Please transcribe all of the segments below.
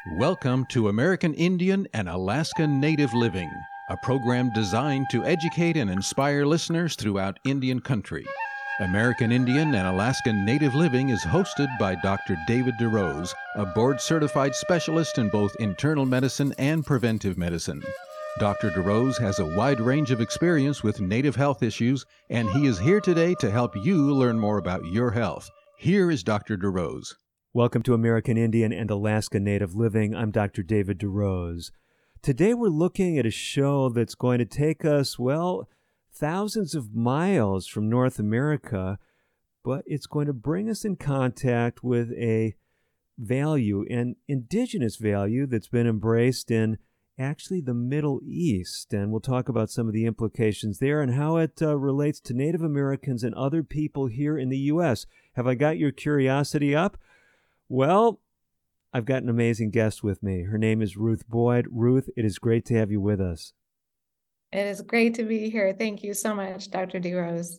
Welcome to American Indian and Alaska Native Living, a program designed to educate and inspire listeners throughout Indian country. American Indian and Alaska Native Living is hosted by Dr. David DeRose, a board-certified specialist in both internal medicine and preventive medicine. Dr. DeRose has a wide range of experience with Native health issues, and he is here today to help you learn more about your health. Here is Dr. DeRose. Welcome to American Indian and Alaska Native Living. I'm Dr. David DeRose. Today we're looking at a show that's going to take us, thousands of miles from North America, but it's going to bring us in contact with a value, an indigenous value that's been embraced in actually the Middle East. And we'll talk about some of the implications there and how it relates to Native Americans and other people here in the U.S. Have I got your curiosity up? Well, I've got an amazing guest with me. Her name is Ruth Boyd. Ruth, it is great to have you with us. It is great to be here. Thank you so much, Dr. DeRose.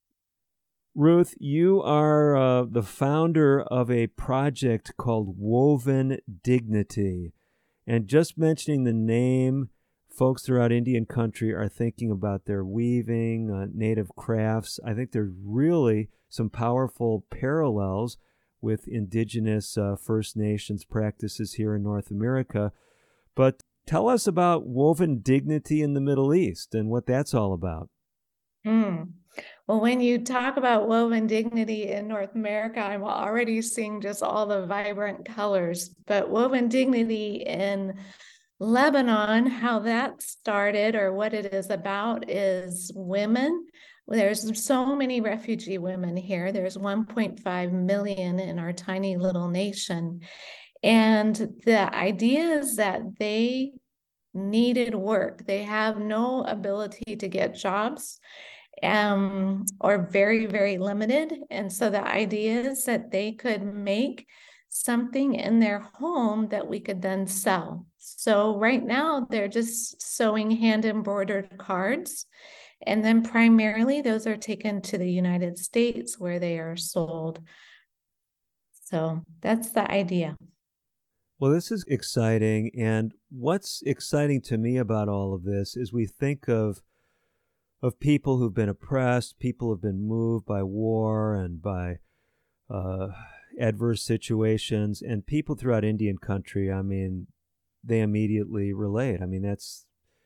Ruth, you are the founder of a project called Woven Dignity. And just mentioning the name, folks throughout Indian country are thinking about their weaving, native crafts. I think there's really some powerful parallels with indigenous First Nations practices here in North America. But tell us about Woven Dignity in the Middle East and what that's all about. Well, when you talk about Woven Dignity in North America, I'm already seeing just all the vibrant colors. But Woven Dignity in Lebanon, how that started or what it is about is women. There's so many refugee women here. There's 1.5 million in our tiny little nation. And the idea is that they needed work. They have no ability to get jobs or very, very limited. And so the idea is that they could make something in their home that we could then sell. So right now they're just sewing hand embroidered cards. And then primarily those are taken to the United States where they are sold. So that's the idea. Well, this is exciting. And what's exciting to me about all of this is we think of people who've been oppressed, people who've been moved by war and by adverse situations, and people throughout Indian country. I mean, they immediately relate. I mean, that's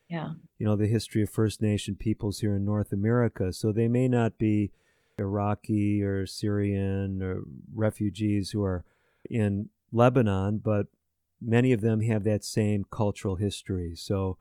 the history of First Nation peoples here in North America. So they may not be Iraqi or Syrian or refugees who are in Lebanon, but many of them have that same cultural history. So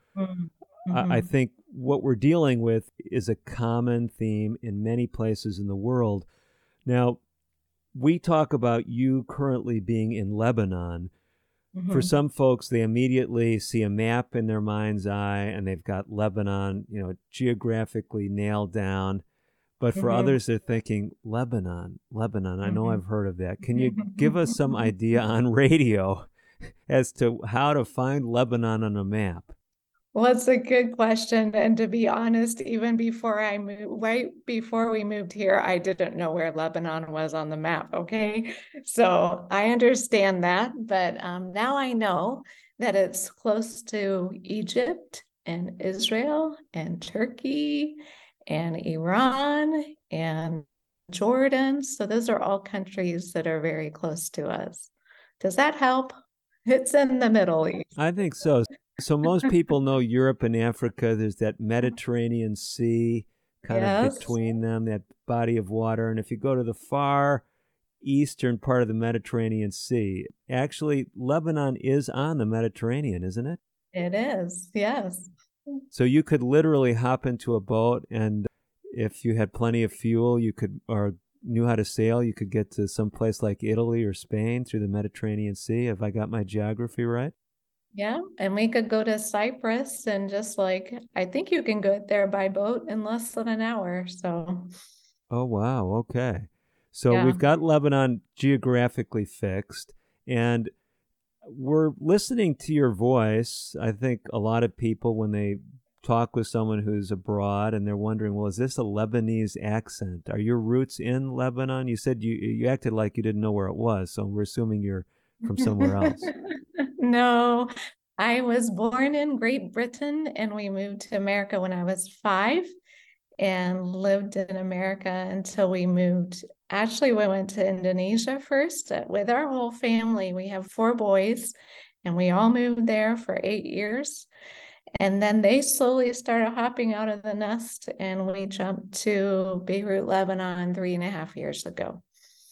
I think what we're dealing with is a common theme in many places in the world. Now, we talk about you currently being in Lebanon. For some folks, they immediately see a map in their mind's eye and they've got Lebanon, geographically nailed down. But for others, they're thinking, Lebanon. I know I've heard of that. Can you give us some idea on radio as to how to find Lebanon on a map? Well, it's a good question. And to be honest, even before I moved, right before we moved here, I didn't know where Lebanon was on the map. Okay. So I understand that. But now I know that it's close to Egypt and Israel and Turkey and Iran and Jordan. So those are all countries that are very close to us. Does that help? It's in the Middle East. I think so. So most people know Europe and Africa. There's that Mediterranean Sea kind of between them, that body of water. And if you go to the far eastern part of the Mediterranean Sea, actually Lebanon is on the Mediterranean, isn't it? It is, yes. So you could literally hop into a boat, and if you had plenty of fuel, or knew how to sail, you could get to some place like Italy or Spain through the Mediterranean Sea. Have I got my geography right? Yeah, and we could go to Cyprus and I think you can go there by boat in less than an hour. So. Oh, wow. Okay. So we've got Lebanon geographically fixed, and we're listening to your voice. I think a lot of people, when they talk with someone who's abroad and they're wondering, well, is this a Lebanese accent? Are your roots in Lebanon? You said you acted like you didn't know where it was, so we're assuming you're from somewhere else. No, I was born in Great Britain and we moved to America when I was 5 and lived in America until we moved. Actually, we went to Indonesia first with our whole family. We have 4 boys and we all moved there for 8 years. And then they slowly started hopping out of the nest and we jumped to Beirut, Lebanon 3.5 years ago.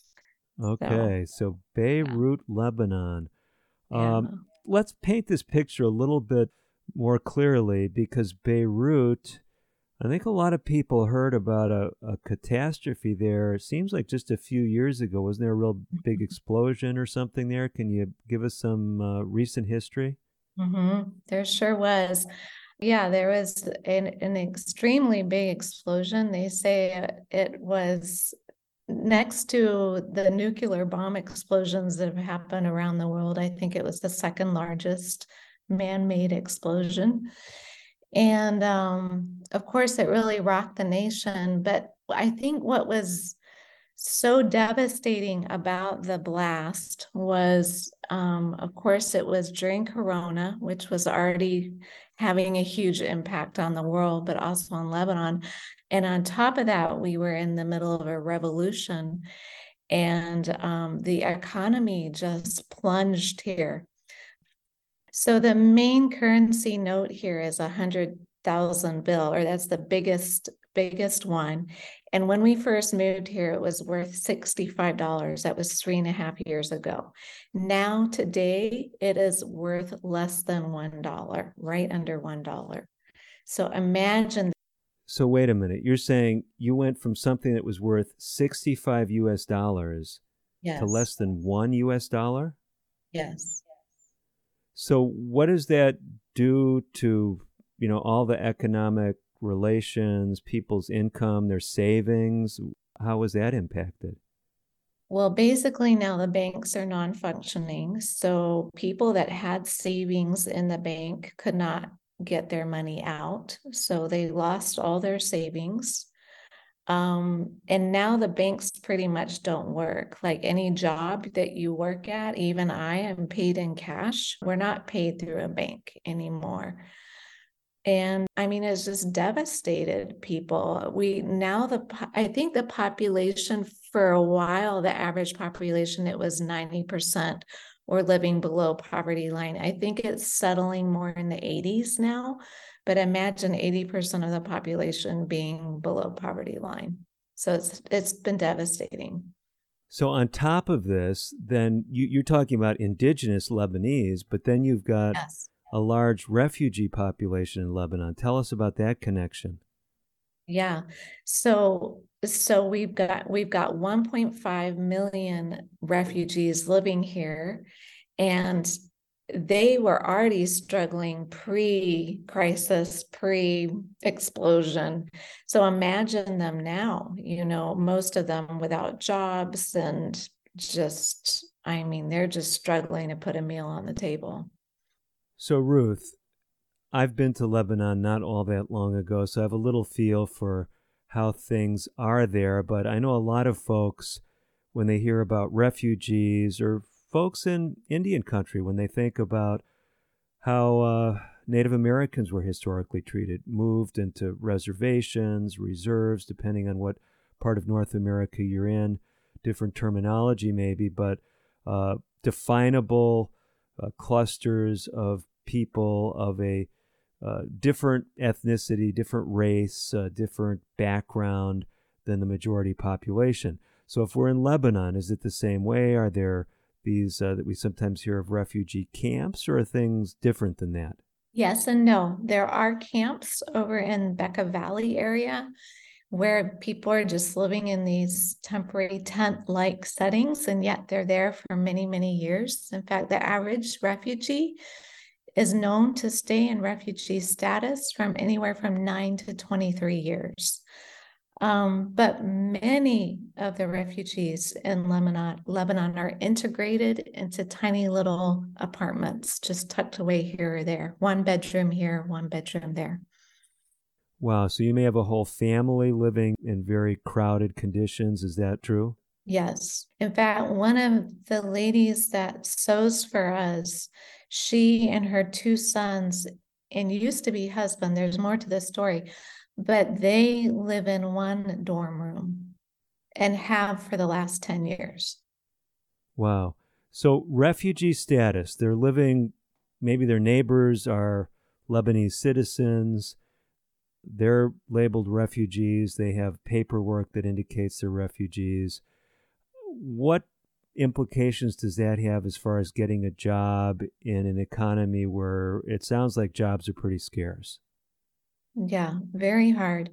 Okay, so Yeah. Beirut, Lebanon. Yeah. Let's paint this picture a little bit more clearly, because Beirut, I think a lot of people heard about a catastrophe there. It seems like just a few years ago. Wasn't there a real big explosion or something there? Can you give us some recent history? There sure was. Yeah, there was an extremely big explosion. They say it was next to the nuclear bomb explosions that have happened around the world. I think it was the second largest man-made explosion. And of course, it really rocked the nation. But I think what was so devastating about the blast was, of course, it was during Corona, which was already having a huge impact on the world, but also on Lebanon. And on top of that, we were in the middle of a revolution, and the economy just plunged here. So the main currency note here is 100,000 bill, or that's the biggest one. And when we first moved here, it was worth $65. That was 3.5 years ago. Now today, it is worth less than $1, right under $1. So imagine. So wait a minute. You're saying you went from something that was worth 65 US dollars to less Yes, than $1 US? yes. So what does that do to, all the economic relations, people's income, their savings? How was that impacted? Well, basically now the banks are non-functioning. So people that had savings in the bank could not get their money out. So they lost all their savings. And now the banks pretty much don't work. Like any job that you work at, even I am paid in cash. We're not paid through a bank anymore. And I mean, it's just devastated people. I think the population for a while, the average population, it was 90% were living below poverty line. I think it's settling more in the 80s now, but imagine 80% of the population being below poverty line. So it's been devastating. So on top of this, then you're talking about indigenous Lebanese, but then you've got Yes. a large refugee population in Lebanon. Tell us about that connection. Yeah. So we've got 1.5 million refugees living here, and they were already struggling pre-crisis, pre-explosion. So imagine them now, most of them without jobs and just, I mean, they're just struggling to put a meal on the table. So Ruth, I've been to Lebanon not all that long ago, so I have a little feel for how things are there. But I know a lot of folks, when they hear about refugees, or folks in Indian country, when they think about how Native Americans were historically treated, moved into reservations, reserves, depending on what part of North America you're in, different terminology maybe, but definable clusters of people of a different ethnicity, different race, different background than the majority population. So if we're in Lebanon, is it the same way? Are there these that we sometimes hear of refugee camps, or are things different than that? Yes and no. There are camps over in Bekaa Valley area where people are just living in these temporary tent-like settings, and yet they're there for many, many years. In fact, the average refugee is known to stay in refugee status from anywhere from 9 to 23 years. But many of the refugees in Lebanon are integrated into tiny little apartments, just tucked away here or there. One bedroom here, one bedroom there. Wow, so you may have a whole family living in very crowded conditions. Is that true? Yes. In fact, one of the ladies that sews for us, she and her two sons, and used to be husband, there's more to this story, but they live in one dorm room and have for the last 10 years. Wow. So refugee status, they're living, maybe their neighbors are Lebanese citizens. They're labeled refugees. They have paperwork that indicates they're refugees. What implications does that have as far as getting a job in an economy where it sounds like jobs are pretty scarce? Yeah, very hard.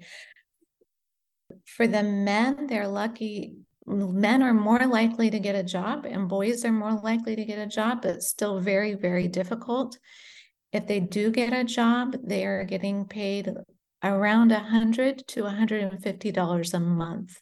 For the men, they're lucky. Men are more likely to get a job, and boys are more likely to get a job, but still very, very difficult. If they do get a job, they are getting paid around $100 to $150 a month.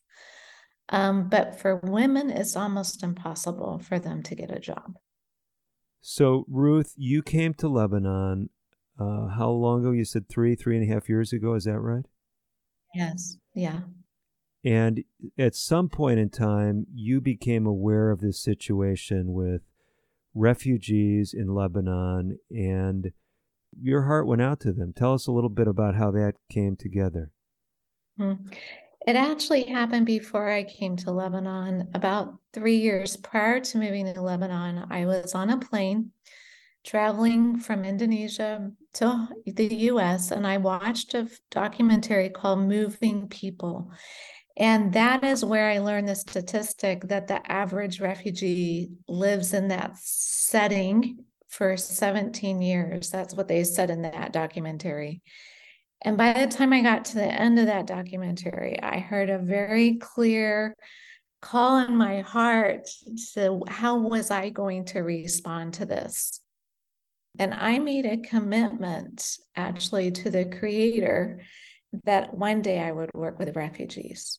But for women, it's almost impossible for them to get a job. So, Ruth, you came to Lebanon how long ago? You said 3.5 years ago. Is that right? Yes. Yeah. And at some point in time, you became aware of this situation with refugees in Lebanon, and your heart went out to them. Tell us a little bit about how that came together. Hmm. It actually happened before I came to Lebanon. About 3 years prior to moving to Lebanon, I was on a plane traveling from Indonesia to the US, and I watched a documentary called Moving People. And that is where I learned the statistic that the average refugee lives in that setting for 17 years. That's what they said in that documentary. And by the time I got to the end of that documentary, I heard a very clear call in my heart to how was I going to respond to this? And I made a commitment actually to the Creator that one day I would work with refugees.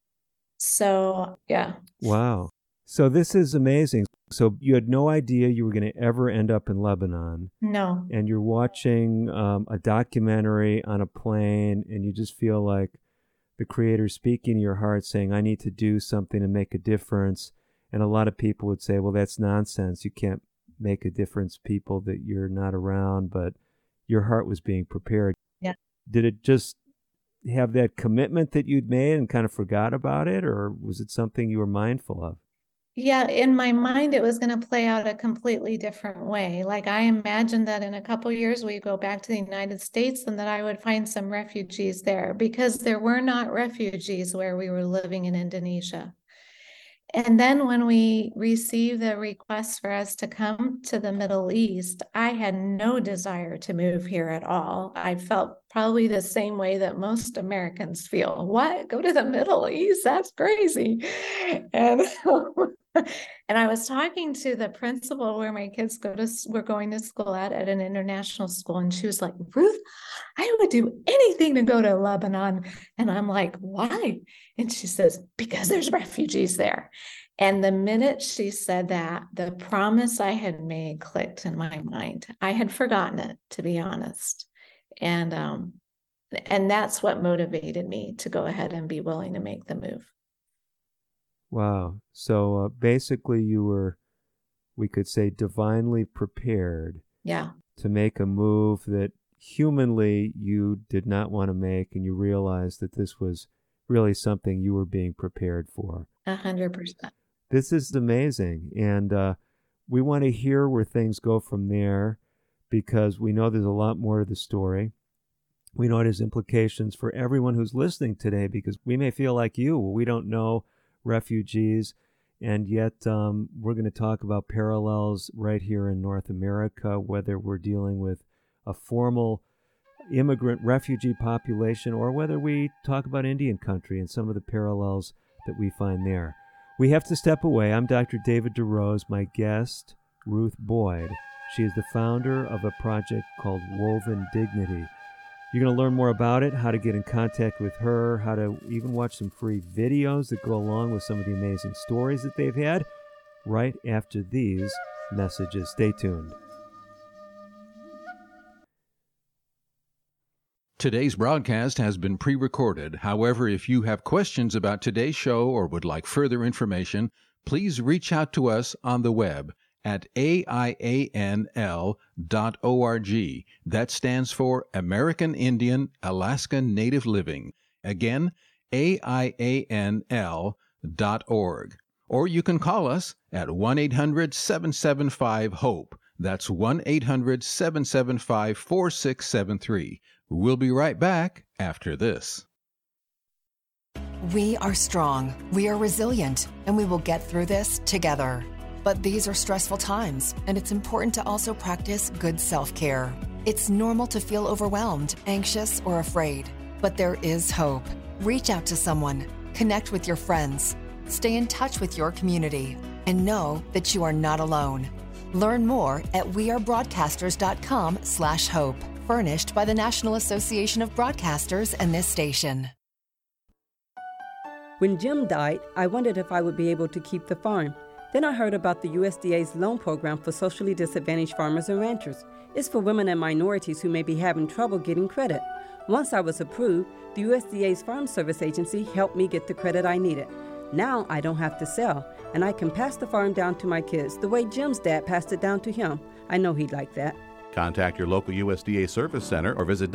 So, yeah. Wow. So this is amazing. So you had no idea you were going to ever end up in Lebanon, No. and you're watching a documentary on a plane, and you just feel like the Creator speaking to your heart saying, I need to do something to make a difference. And a lot of people would say, well, that's nonsense. You can't make a difference, people that you're not around, but your heart was being prepared. Yeah. Did it just have that commitment that you'd made and kind of forgot about it, or was it something you were mindful of? Yeah, in my mind, it was going to play out a completely different way. Like I imagined that in a couple of years, we go back to the United States and that I would find some refugees there because there were not refugees where we were living in Indonesia. And then when we received the request for us to come to the Middle East, I had no desire to move here at all. I felt probably the same way that most Americans feel. What? Go to the Middle East? That's crazy. And and I was talking to the principal where my kids were going to school at an international school, and she was like, Ruth, I would do anything to go to Lebanon. And I'm like, why? And she says, because there's refugees there. And the minute she said that, the promise I had made clicked in my mind. I had forgotten it, to be honest. And that's what motivated me to go ahead and be willing to make the move. Wow. So basically, you were, we could say, divinely prepared Yeah. to make a move that humanly you did not want to make, and you realized that this was really something you were being prepared for. 100%. This is amazing. And we want to hear where things go from there, because we know there's a lot more to the story. We know it has implications for everyone who's listening today, because we may feel like you. We don't know refugees, and yet we're going to talk about parallels right here in North America, whether we're dealing with a formal immigrant refugee population or whether we talk about Indian country and some of the parallels that we find there. We have to step away. I'm Dr. David DeRose. My guest, Ruth Boyd. She is the founder of a project called Woven Dignity. You're going to learn more about it, how to get in contact with her, how to even watch some free videos that go along with some of the amazing stories that they've had right after these messages. Stay tuned. Today's broadcast has been pre-recorded. However, if you have questions about today's show or would like further information, please reach out to us on the web at aianl.org. That stands for American Indian Alaska Native Living. Again, aianl.org. Or you can call us at 1-800-775-HOPE. That's 1-800-775-4673. We'll be right back after this. We are strong, we are resilient, and we will get through this together. But these are stressful times, and it's important to also practice good self-care. It's normal to feel overwhelmed, anxious, or afraid, but there is hope. Reach out to someone, connect with your friends, stay in touch with your community, and know that you are not alone. Learn more at wearebroadcasters.com/hope, furnished by the National Association of Broadcasters and this station. When Jim died, I wondered if I would be able to keep the farm. Then I heard about the USDA's loan program for socially disadvantaged farmers and ranchers. It's for women and minorities who may be having trouble getting credit. Once I was approved, the USDA's Farm Service Agency helped me get the credit I needed. Now I don't have to sell, and I can pass the farm down to my kids the way Jim's dad passed it down to him. I know he'd like that. Contact your local USDA Service Center or visit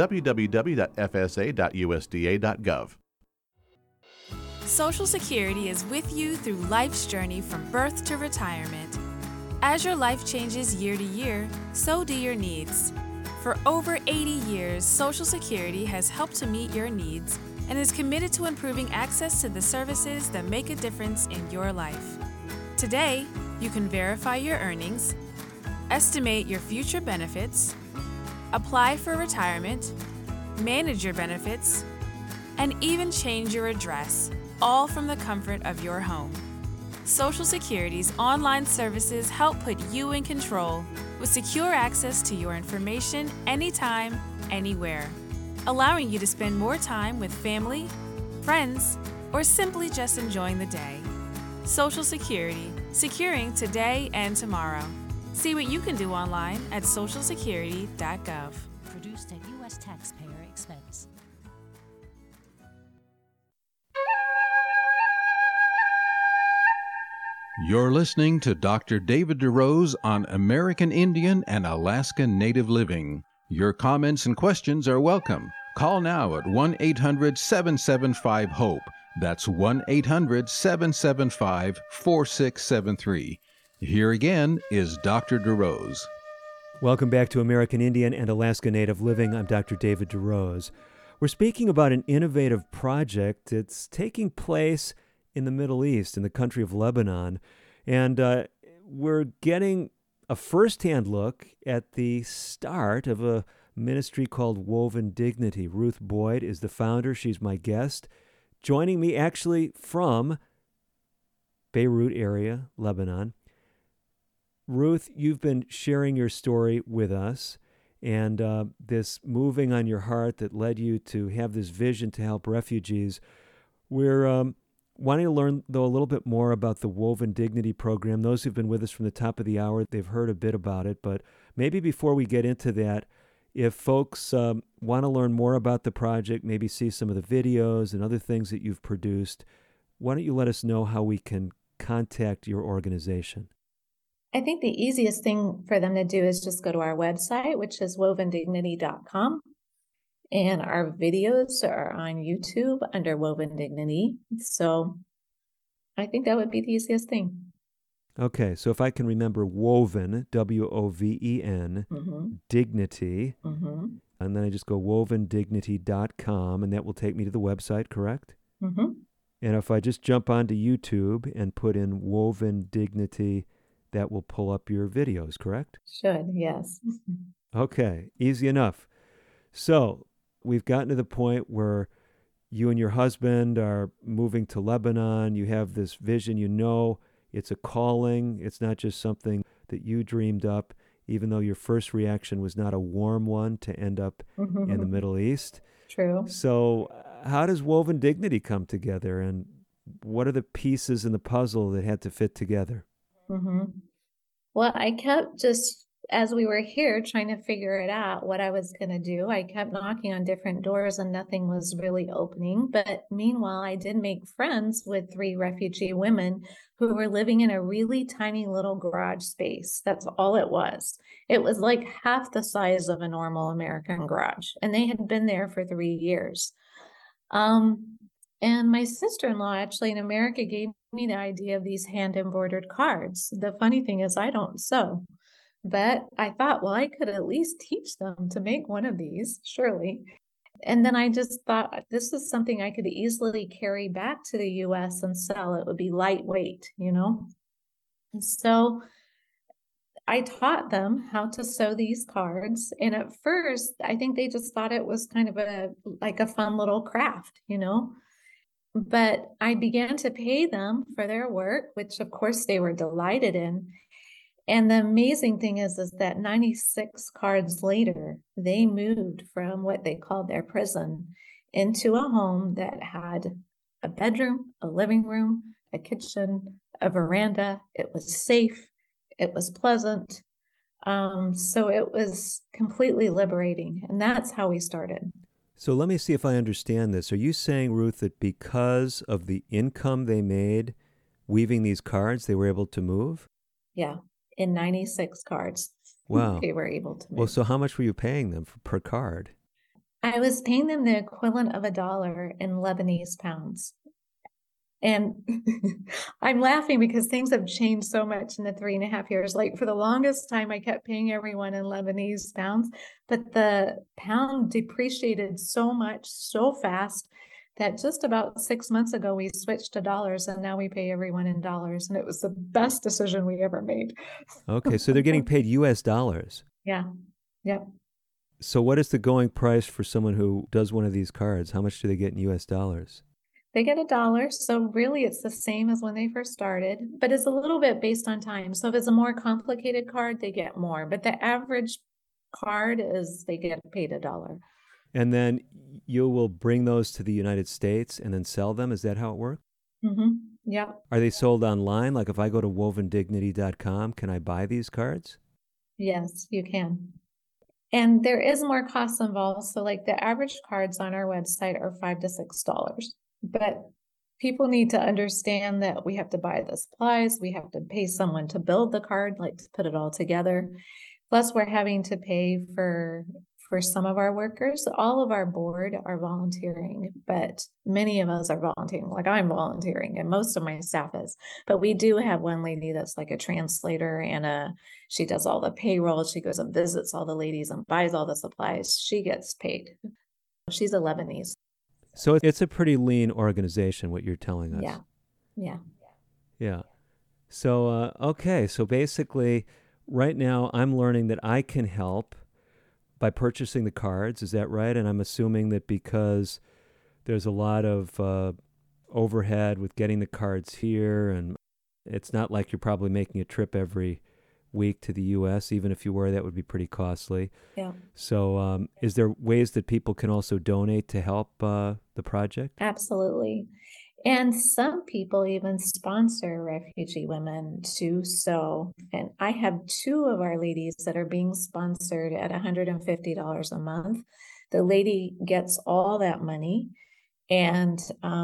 www.fsa.usda.gov. Social Security is with you through life's journey from birth to retirement. As your life changes year to year, so do your needs. For over 80 years, Social Security has helped to meet your needs and is committed to improving access to the services that make a difference in your life. Today, you can verify your earnings, estimate your future benefits, apply for retirement, manage your benefits, and even change your address, all from the comfort of your home. Social Security's online services help put you in control with secure access to your information anytime, anywhere, allowing you to spend more time with family, friends, or simply just enjoying the day. Social Security, securing today and tomorrow. See what you can do online at socialsecurity.gov. Produced at U.S. taxpayer expense. You're listening to Dr. David DeRose on American Indian and Alaska Native Living. Your comments and questions are welcome. Call now at 1-800-775-HOPE. That's 1-800-775-4673. Here again is Dr. DeRose. Welcome back to American Indian and Alaska Native Living. I'm Dr. David DeRose. We're speaking about an innovative project that's taking place in the Middle East, in the country of Lebanon. And we're getting a first-hand look at the start of a ministry called Woven Dignity. Ruth Boyd is the founder. She's my guest, joining me actually from Beirut area, Lebanon. Ruth, you've been sharing your story with us, and this moving on your heart that led you to have this vision to help refugees. We're wanting to learn, though, a little bit more about the Woven Dignity program. Those who've been with us from the top of the hour, they've heard a bit about it, but maybe before we get into that, if folks want to learn more about the project, maybe see some of the videos and other things that you've produced, why don't you let us know how we can contact your organization? I think the easiest thing for them to do is just go to our website, which is wovendignity.com. And our videos are on YouTube under Woven Dignity. So I think that would be the easiest thing. Okay, so if I can remember Woven, W-O-V-E-N, Dignity, and then I just go wovendignity.com, and that will take me to the website, correct? And if I just jump onto YouTube and put in Woven Dignity, that will pull up your videos, correct? Should, yes. Okay, easy enough. So we've gotten to the point where you and your husband are moving to Lebanon. You have this vision. You know it's a calling. It's not just something that you dreamed up, even though your first reaction was not a warm one to end up in the Middle East. True. So how does Woven Dignity come together, and what are the pieces in the puzzle that had to fit together? Well, I kept just as we were here trying to figure it out, what I was going to do, I kept knocking on different doors and nothing was really opening. But meanwhile, I did make friends with 3 refugee women who were living in a really tiny little garage space. That's all it was. It was like half the size of a normal American garage, and they had been there for 3 years. And my sister-in-law actually in America gave me the idea of these hand embroidered cards. The funny thing is I don't sew. But I thought, well, I could at least teach them to make one of these, surely. And then I just thought this is something I could easily carry back to the US and sell. It would be lightweight, you know? And so I taught them how to sew these cards. And at first, I think they just thought it was kind of like a fun little craft, you know? But I began to pay them for their work, which of course they were delighted in. And the amazing thing is that 96 cards later, they moved from what they called their prison into a home that had a bedroom, a living room, a kitchen, a veranda. It was safe. It was pleasant. So it was completely liberating. And that's how we started. So let me see if I understand this. Are you saying, Ruth, that because of the income they made weaving these cards, they were able to move? Yeah. In 96 cards. Wow. They were able to move. Well, so how much were you paying them per card? I was paying them the equivalent of $1 in Lebanese pounds. And I'm laughing because things have changed so much in the 3.5 years. Like for the longest time, I kept paying everyone in Lebanese pounds, but the pound depreciated so much, so fast that just about 6 months ago, we switched to dollars and now we pay everyone in dollars. And it was the best decision we ever made. Okay, so they're getting paid US dollars. Yeah. Yep. So what is the going price for someone who does one of these cards? How much do they get in US dollars? They get $1. So really it's the same as when they first started, but it's a little bit based on time. So if it's a more complicated card, they get more. But the average card is they get paid $1. And then you will bring those to the United States and then sell them? Is that how it works? Mm-hmm. Yep. Are they sold online? Like if I go to wovendignity.com, can I buy these cards? Yes, you can. And there is more costs involved. So like the average cards on our website are $5 to $6. But people need to understand that we have to buy the supplies. We have to pay someone to build the card, like to put it all together. Plus we're having to pay for some of our workers. All of our board are volunteering, but many of us are volunteering. Like I'm volunteering and most of my staff is, but we do have one lady that's like a translator and she does all the payroll. She goes and visits all the ladies and buys all the supplies. She gets paid. She's a Lebanese. So it's a pretty lean organization, what you're telling us. Yeah. Yeah. Yeah. So, okay. So basically right now I'm learning that I can help by purchasing the cards. Is that right? And I'm assuming that because there's a lot of overhead with getting the cards here, and it's not like you're probably making a trip every week to the U.S. Even if you were, that would be pretty costly. Yeah. So is there ways that people can also donate to help the project? Absolutely. And some people even sponsor refugee women to sew. And I have 2 of our ladies that are being sponsored at $150 a month. The lady gets all that money. And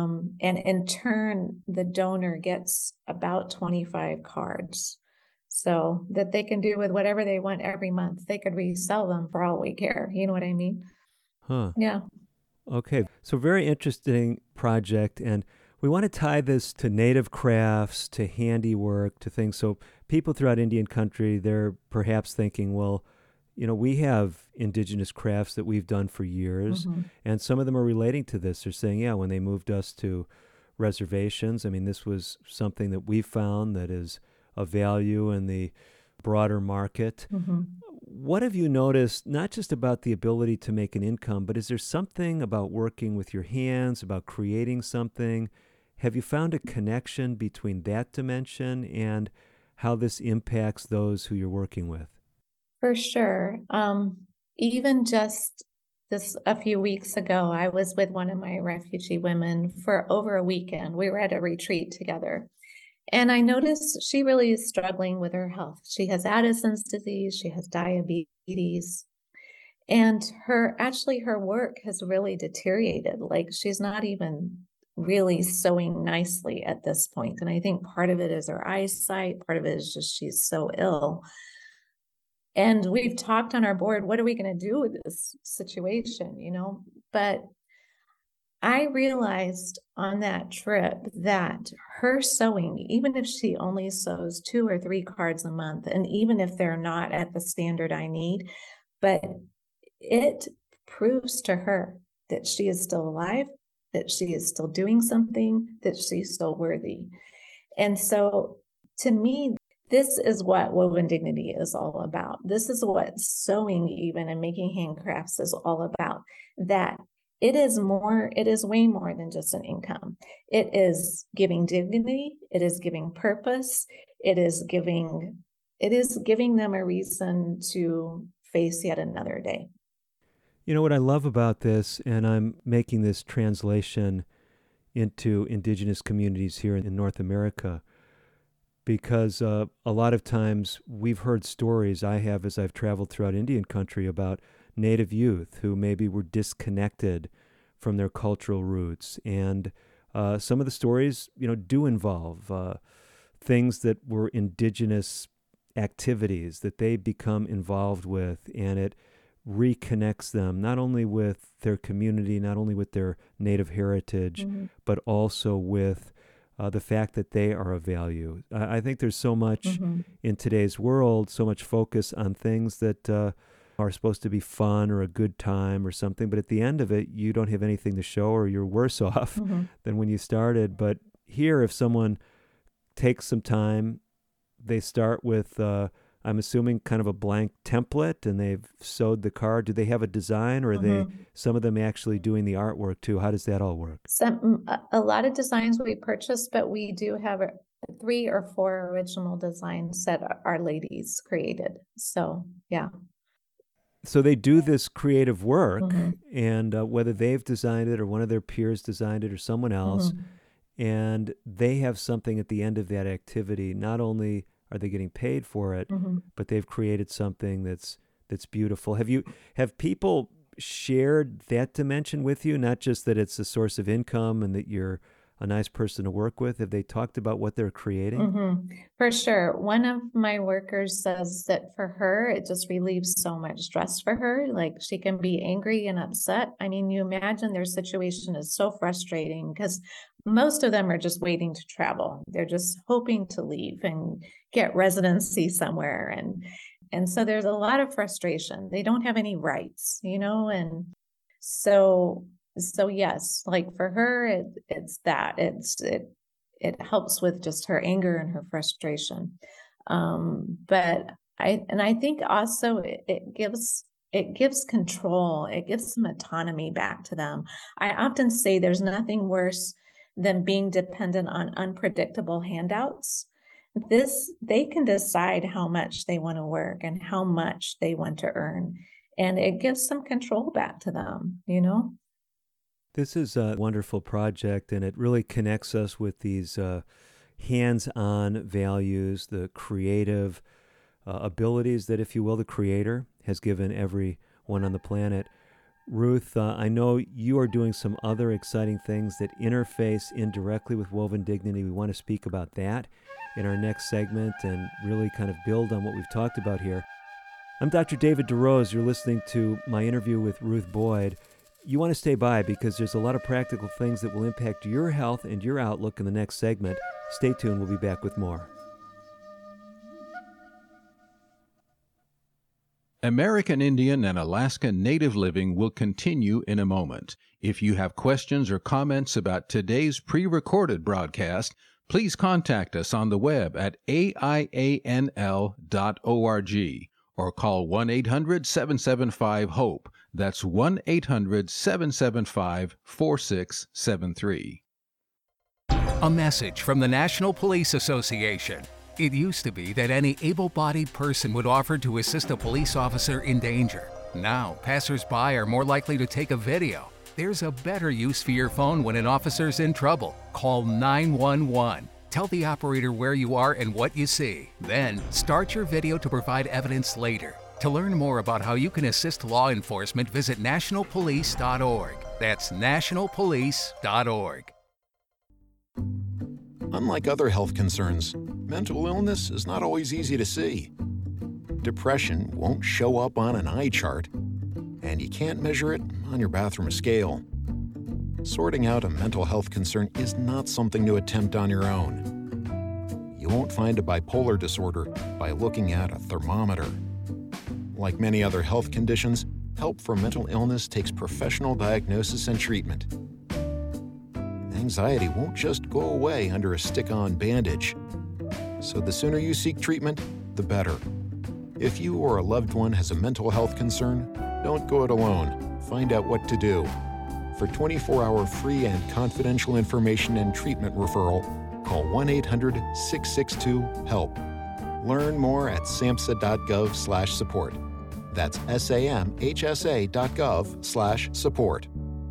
in turn, the donor gets about 25 cards. So that they can do with whatever they want every month. They could resell them for all we care. You know what I mean? Huh. Yeah. Okay. So very interesting project. And we want to tie this to native crafts, to handiwork, to things. So people throughout Indian country, they're perhaps thinking, well, you know, we have indigenous crafts that we've done for years. Mm-hmm. And some of them are relating to this. They're saying, yeah, when they moved us to reservations, I mean, this was something that we found that is of value in the broader market. Mm-hmm. What have you noticed, not just about the ability to make an income, but is there something about working with your hands, about creating something? Have you found a connection between that dimension and how this impacts those who you're working with? For sure. Even just a few weeks ago, I was with one of my refugee women for over a weekend. We were at a retreat together. And I noticed she really is struggling with her health. She has Addison's disease, she has diabetes, and her work has really deteriorated. Like, she's not even really sewing nicely at this point. And I think part of it is her eyesight, part of it is just she's so ill. And we've talked on our board, what are we going to do with this situation, you know? But I realized on that trip that her sewing, even if she only sews 2 or 3 cards a month, and even if they're not at the standard I need, but it proves to her that she is still alive, that she is still doing something, that she's still worthy. And so to me, this is what Woven Dignity is all about. This is what sewing even and making handcrafts is all about, that it is way more than just an income. It is giving dignity. It is giving purpose. It is giving them a reason to face yet another day. You know what I love about this, and I'm making this translation into indigenous communities here in North America, because a lot of times we've heard stories, I have as I've traveled throughout Indian country, about Native youth who maybe were disconnected from their cultural roots. And some of the stories, do involve things that were indigenous activities that they become involved with, and it reconnects them not only with their community, not only with their native heritage, but also with the fact that they are of value. I think there's so much in today's world, so much focus on things that are supposed to be fun or a good time or something, but at the end of it, you don't have anything to show, or you're worse off than when you started. But here, if someone takes some time, they start with, I'm assuming, kind of a blank template, and they've sewed the card. Do they have a design, or are some of them actually doing the artwork too? How does that all work? A lot of designs we purchased, but we do have 3 or 4 original designs that our ladies created. So, yeah. So they do this creative work, and whether they've designed it or one of their peers designed it or someone else, and they have something at the end of that activity. Not only are they getting paid for it, but they've created something that's beautiful. Have people shared that dimension with you? Not just that it's a source of income and that you're a nice person to work with. Have they talked about what they're creating? For sure. One of my workers says that for her, it just relieves so much stress for her. Like, she can be angry and upset. I mean, you imagine their situation is so frustrating because most of them are just waiting to travel. They're just hoping to leave and get residency somewhere. And so there's a lot of frustration. They don't have any rights, and so yes, like for her, it helps with just her anger and her frustration. But I think also it gives control. It gives some autonomy back to them. I often say there's nothing worse than being dependent on unpredictable handouts. They can decide how much they want to work and how much they want to earn. And it gives some control back to them, This is a wonderful project, and it really connects us with these hands-on values, the creative abilities that, if you will, the Creator has given everyone on the planet. Ruth, I know you are doing some other exciting things that interface indirectly with Woven Dignity. We want to speak about that in our next segment and really kind of build on what we've talked about here. I'm Dr. David DeRose. You're listening to my interview with Ruth Boyd. You want to stay by because there's a lot of practical things that will impact your health and your outlook in the next segment. Stay tuned. We'll be back with more. American Indian and Alaska Native Living will continue in a moment. If you have questions or comments about today's pre-recorded broadcast, please contact us on the web at aianl.org or call 1-800-775-HOPE. That's 1-800-775-4673. A message from the National Police Association. It used to be that any able-bodied person would offer to assist a police officer in danger. Now, passers-by are more likely to take a video. There's a better use for your phone when an officer's in trouble. Call 911. Tell the operator where you are and what you see. Then, start your video to provide evidence later. To learn more about how you can assist law enforcement, visit nationalpolice.org. That's nationalpolice.org. Unlike other health concerns, mental illness is not always easy to see. Depression won't show up on an eye chart, and you can't measure it on your bathroom scale. Sorting out a mental health concern is not something to attempt on your own. You won't find a bipolar disorder by looking at a thermometer. Like many other health conditions, help for mental illness takes professional diagnosis and treatment. Anxiety won't just go away under a stick-on bandage. So the sooner you seek treatment, the better. If you or a loved one has a mental health concern, don't go it alone. Find out what to do. For 24-hour free and confidential information and treatment referral, call 1-800-662-HELP. Learn more at samhsa.gov/support. That's samhsa.gov/support.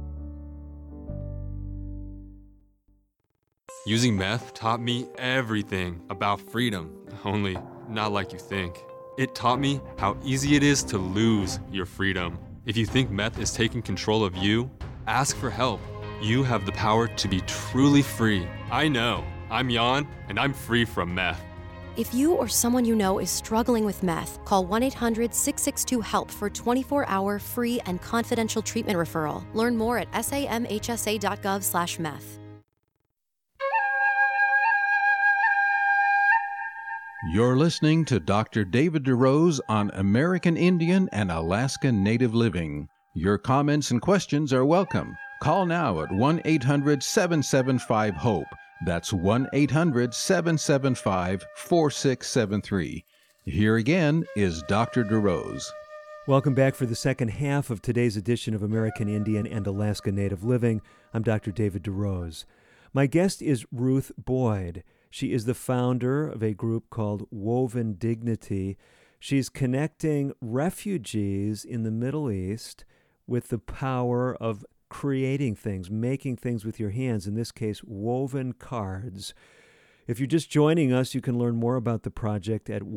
Using meth taught me everything about freedom, only not like you think. It taught me how easy it is to lose your freedom. If you think meth is taking control of you, ask for help. You have the power to be truly free. I know. I'm Jan, and I'm free from meth. If you or someone you know is struggling with meth, call 1-800-662-HELP for 24-hour free and confidential treatment referral. Learn more at samhsa.gov/meth. You're listening to Dr. David DeRose on American Indian and Alaska Native Living. Your comments and questions are welcome. Call now at 1-800-775-HOPE. That's 1-800-775-4673. Here again is Dr. DeRose. Welcome back for the second half of today's edition of American Indian and Alaska Native Living. I'm Dr. David DeRose. My guest is Ruth Boyd. She is the founder of a group called Woven Dignity. She's connecting refugees in the Middle East with the power of creating things, making things with your hands, in this case, woven cards. If you're just joining us, you can learn more about the project at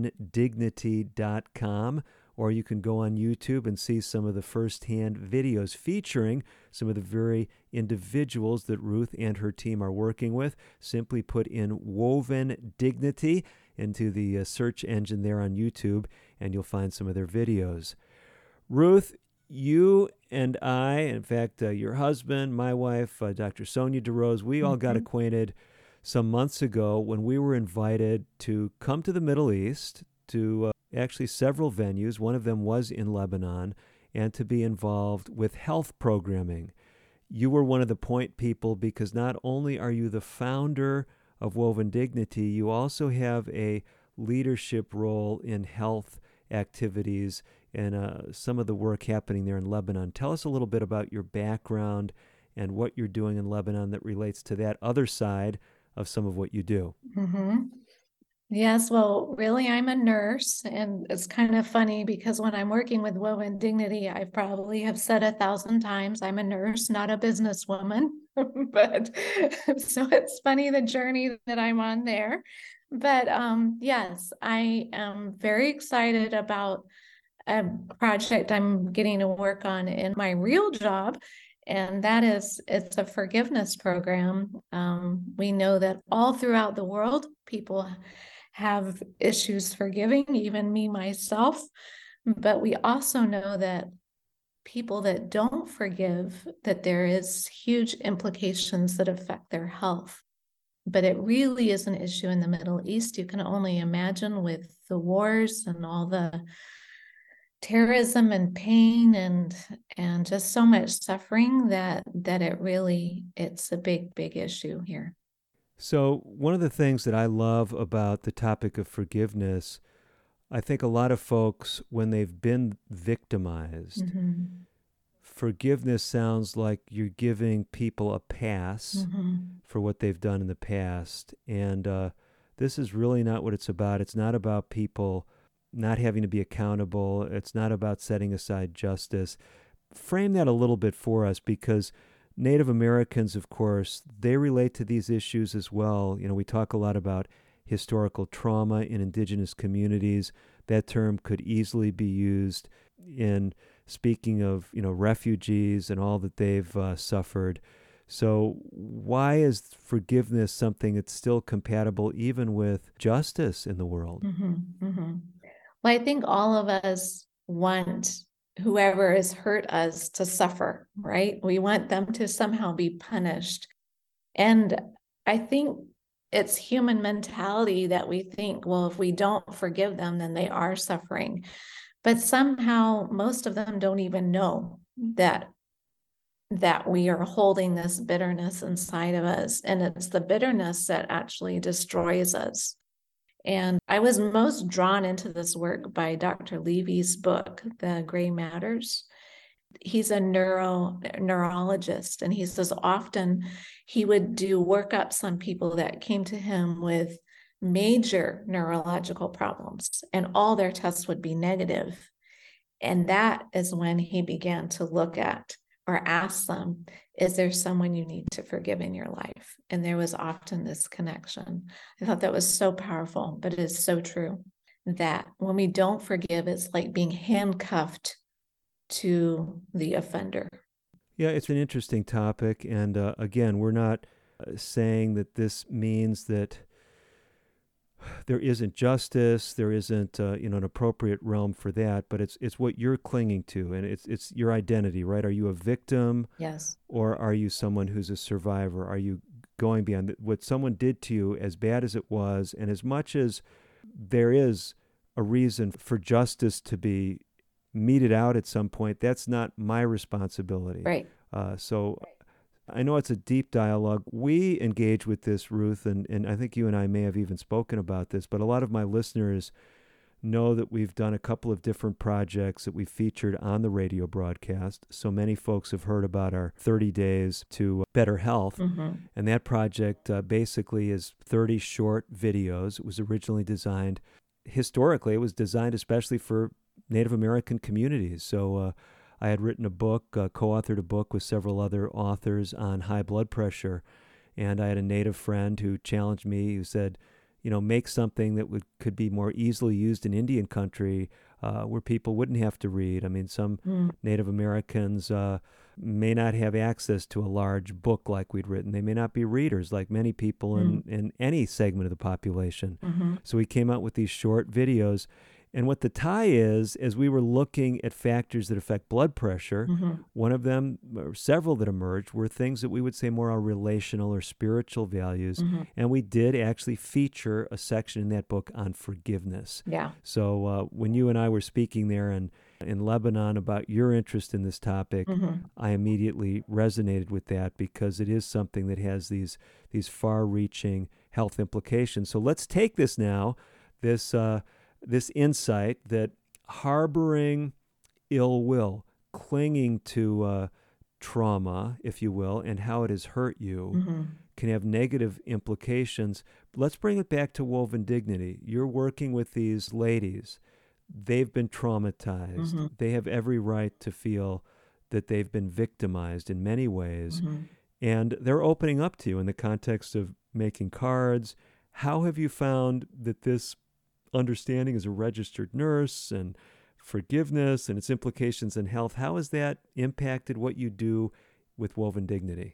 wovendignity.com, or you can go on YouTube and see some of the first-hand videos featuring some of the very individuals that Ruth and her team are working with. Simply put in Woven Dignity into the search engine there on YouTube, and you'll find some of their videos. Ruth, you and I, in fact, your husband, my wife, Dr. Sonia DeRose, we all got acquainted some months ago when we were invited to come to the Middle East to actually several venues. One of them was in Lebanon, and to be involved with health programming. You were one of the point people because not only are you the founder of Woven Dignity, you also have a leadership role in health activities and some of the work happening there in Lebanon. Tell us a little bit about your background and what you're doing in Lebanon that relates to that other side of some of what you do. Mm-hmm. Yes, well, really, I'm a nurse, and it's kind of funny because when I'm working with Woven Dignity, I probably have said 1,000 times, I'm a nurse, not a businesswoman. But so it's funny the journey that I'm on there. But yes, I am very excited about a project I'm getting to work on in my real job. And that is, it's a forgiveness program. We know that all throughout the world, people have issues forgiving, even me myself. But we also know that people that don't forgive, that there is huge implications that affect their health. But it really is an issue in the Middle East. You can only imagine with the wars and all the terrorism and pain and just so much suffering that it's a big issue here. So one of the things that I love about the topic of forgiveness, I think a lot of folks, when they've been victimized, forgiveness sounds like you're giving people a pass for what they've done in the past. And this is really not what it's about. It's not about people not having to be accountable. It's not about setting aside justice. Frame that a little bit for us, because Native Americans, of course, they relate to these issues as well. We talk a lot about historical trauma in indigenous communities. That term could easily be used in speaking of, refugees and all that they've suffered. So why is forgiveness something that's still compatible even with justice in the world? Well, I think all of us want whoever has hurt us to suffer, right? We want them to somehow be punished. And I think it's human mentality that we think, well, if we don't forgive them, then they are suffering. But somehow most of them don't even know that we are holding this bitterness inside of us. And it's the bitterness that actually destroys us. And I was most drawn into this work by Dr. Levy's book, The Gray Matters. He's a neurologist, and he says often he would do workups on people that came to him with major neurological problems, and all their tests would be negative. And that is when he began to look at or ask them, is there someone you need to forgive in your life? And there was often this connection. I thought that was so powerful, but it is so true that when we don't forgive, it's like being handcuffed to the offender. Yeah, it's an interesting topic. And again, we're not saying that this means that there isn't justice, there isn't an appropriate realm for that, but it's what you're clinging to, and it's your identity, right? Are you a victim? Yes. Or are you someone who's a survivor? Are you going beyond what someone did to you, as bad as it was, and as much as there is a reason for justice to be meted out at some point, that's not my responsibility. Right. So I know it's a deep dialogue. We engage with this, Ruth, and I think you and I may have even spoken about this, but a lot of my listeners know that we've done a couple of different projects that we featured on the radio broadcast. So many folks have heard about our 30 Days to Better Health. And that project basically is 30 short videos. It was originally designed, historically, it was designed especially for Native American communities. So I had written a book, co-authored a book with several other authors on high blood pressure. And I had a Native friend who challenged me, who said, make something that could be more easily used in Indian country where people wouldn't have to read. I mean, some Native Americans may not have access to a large book like we'd written. They may not be readers like many people in any segment of the population. So we came out with these short videos. And what the tie is, as we were looking at factors that affect blood pressure, one of them, or several that emerged, were things that we would say more are relational or spiritual values. And we did actually feature a section in that book on forgiveness. Yeah. So when you and I were speaking there in Lebanon about your interest in this topic, I immediately resonated with that because it is something that has these far-reaching health implications. So let's take this now, this insight that harboring ill will, clinging to trauma, if you will, and how it has hurt you can have negative implications. Let's bring it back to Woven Dignity. You're working with these ladies. They've been traumatized. They have every right to feel that they've been victimized in many ways. And they're opening up to you in the context of making cards. How have you found that this understanding as a registered nurse and forgiveness and its implications in health, how has that impacted what you do with Woven Dignity?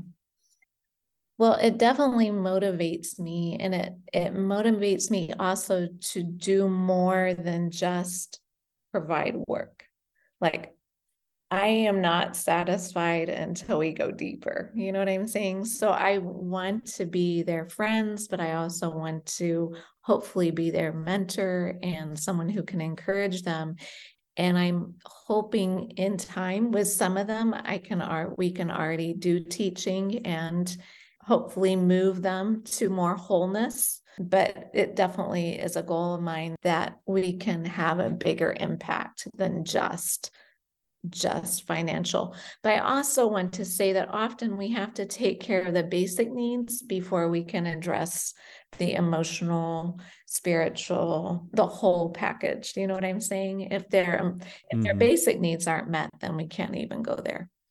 Well, it definitely motivates me, and it motivates me also to do more than just provide work. Like, I am not satisfied until we go deeper. You know what I'm saying? So I want to be their friends, but I also want to hopefully be their mentor and someone who can encourage them. And I'm hoping in time with some of them, we can already do teaching and hopefully move them to more wholeness. But it definitely is a goal of mine that we can have a bigger impact than just financial. But I also want to say that often we have to take care of the basic needs before we can address the emotional, spiritual, the whole package. Do you know what I'm saying? If their basic needs aren't met, then we can't even go there.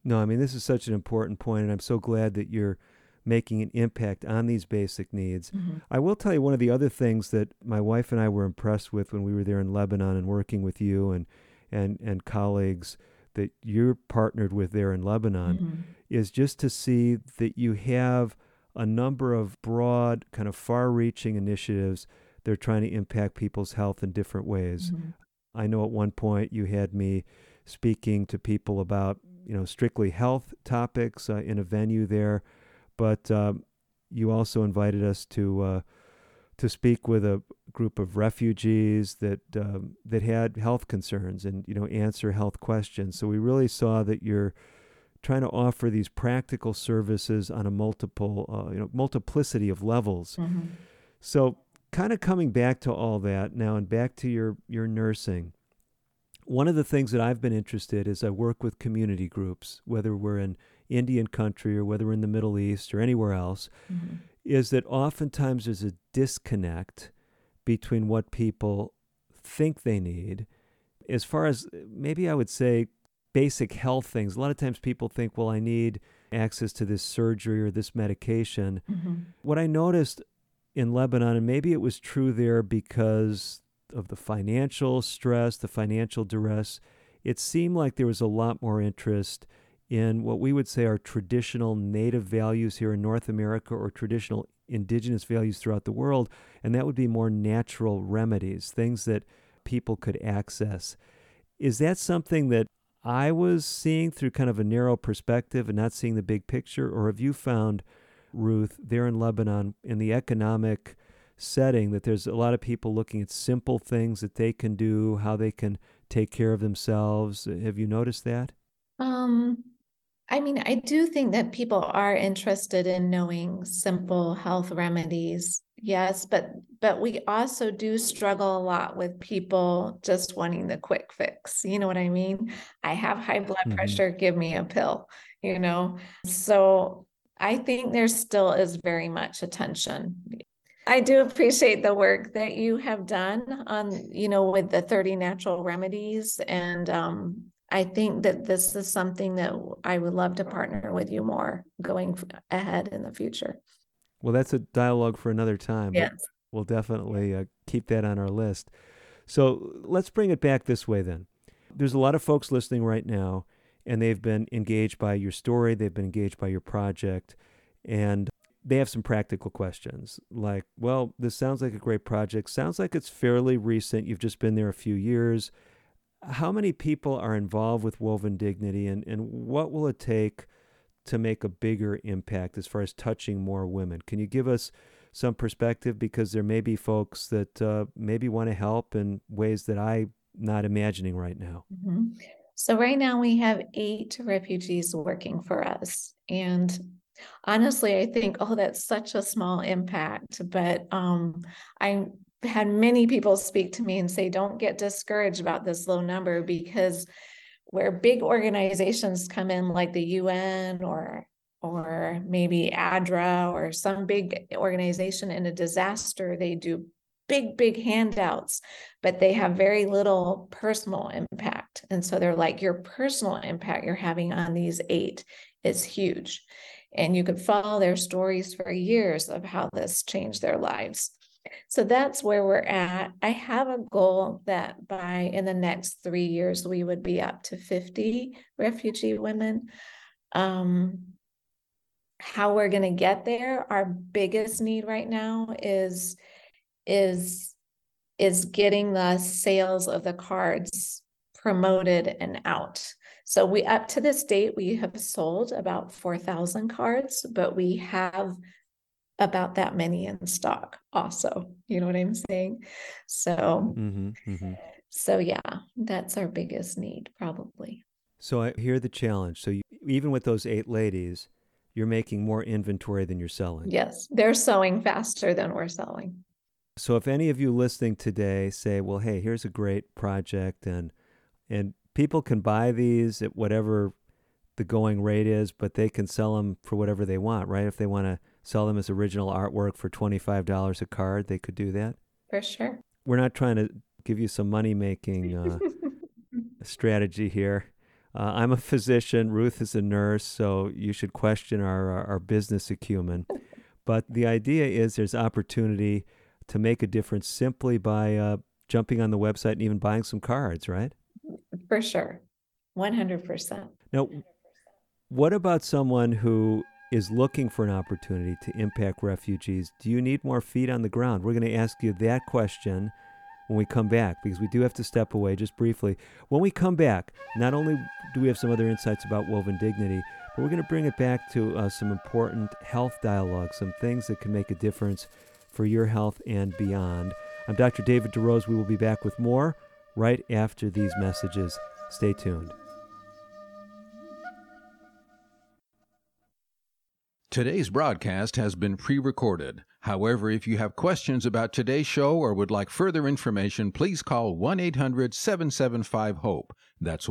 No, I mean, this is such an important point, and I'm so glad that you're making an impact on these basic needs. Mm-hmm. I will tell you one of the other things that my wife and I were impressed with when we were there in Lebanon and working with you and colleagues that you're partnered with there in Lebanon Mm-hmm. is just to see that you have a number of broad, kind of far-reaching initiatives that are trying to impact people's health in different ways. Mm-hmm. I know at one point you had me speaking to people about, strictly health topics in a venue there, but you also invited us to speak with a group of refugees that had health concerns and answer health questions. So we really saw that you're trying to offer these practical services on a multiplicity of levels. Mm-hmm. So kind of coming back to all that now and back to your nursing, one of the things that I've been interested is I work with community groups, whether we're in Indian country or whether we're in the Middle East or anywhere else, Mm-hmm. is that oftentimes there's a disconnect between what people think they need, as far as maybe I would say basic health things. A lot of times people think, well, I need access to this surgery or this medication. Mm-hmm. What I noticed in Lebanon, and maybe it was true there because of the financial stress, the financial duress, it seemed like there was a lot more interest in what we would say are traditional native values here in North America or traditional indigenous values throughout the world, and that would be more natural remedies, things that people could access. Is that something that I was seeing through kind of a narrow perspective and not seeing the big picture, or have you found, Ruth, there in Lebanon, in the economic setting, that there's a lot of people looking at simple things that they can do, how they can take care of themselves? Have you noticed that? I mean, I do think that people are interested in knowing simple health remedies. Yes, but we also do struggle a lot with people just wanting the quick fix. You know what I mean? I have high blood Mm-hmm. pressure, give me a pill, So I think there still is very much attention. I do appreciate the work that you have done on, with the 30 natural remedies. And I think that this is something that I would love to partner with you more going ahead in the future. Well, that's a dialogue for another time. Yes. But we'll definitely keep that on our list. So let's bring it back this way then. There's a lot of folks listening right now, and they've been engaged by your story. They've been engaged by your project, and they have some practical questions like, well, this sounds like a great project. Sounds like it's fairly recent. You've just been there a few years. How many people are involved with Woven Dignity, and what will it take to make a bigger impact as far as touching more women? Can you give us some perspective? Because there may be folks that maybe want to help in ways that I'm not imagining right now. Mm-hmm. So right now we have 8 refugees working for us. And honestly, I think, that's such a small impact. But I had many people speak to me and say, don't get discouraged about this low number, because where big organizations come in like the UN or maybe ADRA or some big organization in a disaster, they do big handouts, but they have very little personal impact. And so they're like, your personal impact you're having on these 8 is huge. And you could follow their stories for years of how this changed their lives. So that's where we're at. I have a goal that in the next 3 years, we would be up to 50 refugee women. How we're going to get there, our biggest need right now is getting the sales of the cards promoted and out. So up to this date, we have sold about 4,000 cards, but we have about that many in stock also. You know what I'm saying? So, So yeah, that's our biggest need probably. So I hear the challenge. So even with those 8 ladies, you're making more inventory than you're selling. Yes, they're sewing faster than we're selling. So if any of you listening today say, well, hey, here's a great project, and people can buy these at whatever the going rate is, but they can sell them for whatever they want, right? If they want to sell them as original artwork for $25 a card, they could do that? For sure. We're not trying to give you some money-making strategy here. I'm a physician. Ruth is a nurse, so you should question our business acumen. But the idea is there's opportunity to make a difference simply by jumping on the website and even buying some cards, right? For sure. 100%. Now, what about someone who is looking for an opportunity to impact refugees? Do you need more feet on the ground? We're going to ask you that question when we come back, because we do have to step away just briefly. When we come back, not only do we have some other insights about Woven Dignity, but we're going to bring it back to some important health dialogue, some things that can make a difference for your health and beyond. I'm Dr. David DeRose. We will be back with more right after these messages. Stay tuned. Today's broadcast has been pre-recorded. However, if you have questions about today's show or would like further information, please call 1-800-775-HOPE. That's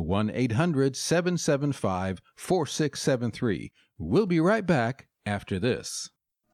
1-800-775-4673. We'll be right back after this.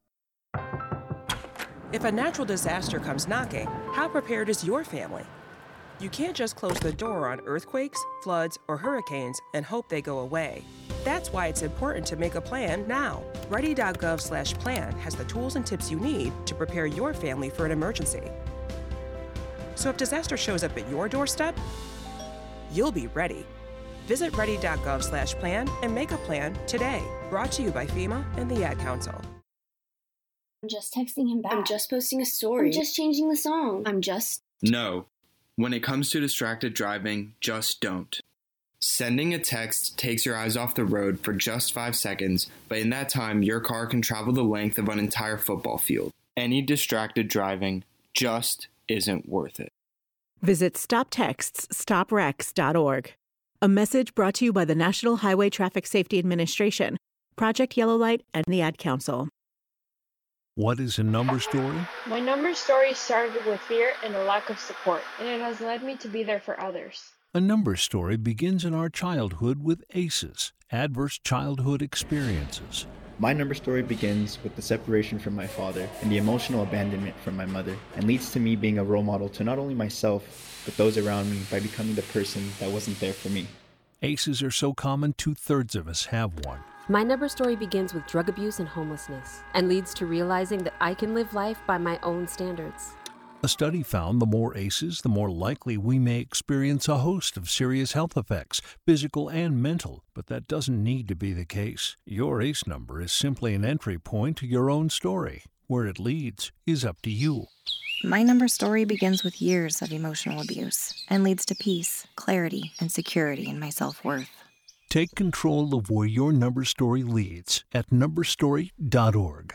If a natural disaster comes knocking, how prepared is your family? You can't just close the door on earthquakes, floods, or hurricanes and hope they go away. That's why it's important to make a plan now. Ready.gov/plan has the tools and tips you need to prepare your family for an emergency. So if disaster shows up at your doorstep, you'll be ready. Visit ready.gov/plan and make a plan today. Brought to you by FEMA and the Ad Council. I'm just texting him back. I'm just posting a story. I'm just changing the song. No. When it comes to distracted driving, just don't. Sending a text takes your eyes off the road for just 5 seconds, but in that time, your car can travel the length of an entire football field. Any distracted driving just isn't worth it. Visit StopTextsStopWrecks.org. A message brought to you by the National Highway Traffic Safety Administration, Project Yellow Light, and the Ad Council. What is a number story? My number story started with fear and a lack of support, and it has led me to be there for others. A number story begins in our childhood with ACEs, adverse childhood experiences. My number story begins with the separation from my father and the emotional abandonment from my mother, and leads to me being a role model to not only myself, but those around me by becoming the person that wasn't there for me. ACEs are so common, 2/3 of us have one. My number story begins with drug abuse and homelessness, and leads to realizing that I can live life by my own standards. A study found the more ACEs, the more likely we may experience a host of serious health effects, physical and mental, but that doesn't need to be the case. Your ACE number is simply an entry point to your own story. Where it leads is up to you. My number story begins with years of emotional abuse and leads to peace, clarity, and security in my self-worth. Take control of where your number story leads at numberstory.org.